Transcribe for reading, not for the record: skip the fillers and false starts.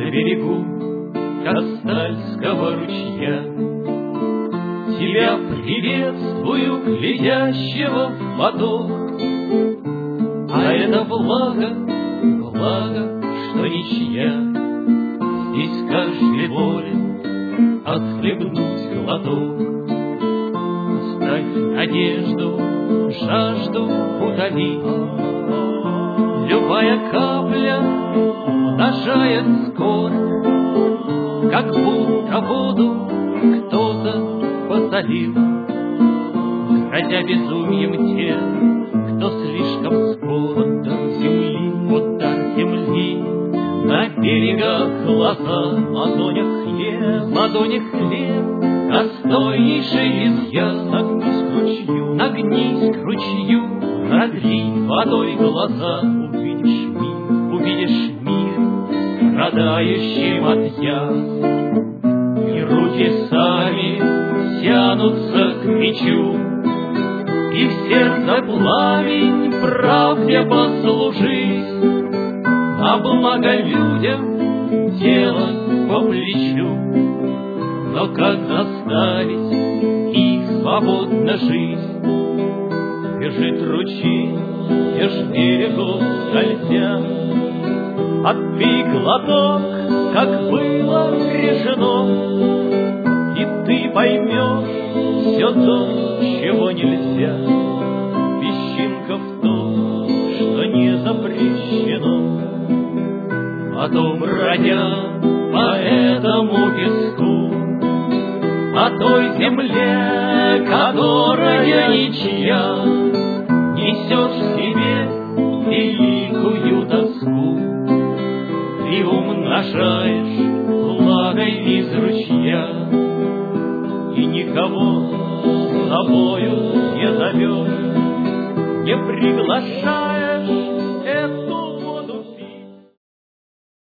берегу Кастальского ручья. Тебя приветствую, глядящего в поток, а это благо, благо, что ничья. Здесь каждый волен отхлебнуть глоток. Оставь надежду, жажду утоли. Любая капля умножает скорбь, как будто воду кто-то посолил, грозя безумием тем, кто слишком скоро. Удар земли на берегах глаза, ладонях хлеб, достойнейший изъян. Нагнись к ручью, разлей водой глаза, увидишь мир, страдающим от яз. И руки сами тянутся к мечу, и в сердце пламень правде послужить, а благо людям дело по плечу. Но как заставить их свободно жить? Бежит ручей, меж берегов скользя. Отпей глоток, как было решено, и ты поймешь все то, чего нельзя. Песчинка в том, что не запрещено. Потом бродя по этому песку, по той земле, которая ничья, несешь в себе великую тоску. Ты умножаешь влагой из ручья, и никого с собою не зовешь, не приглашаешь.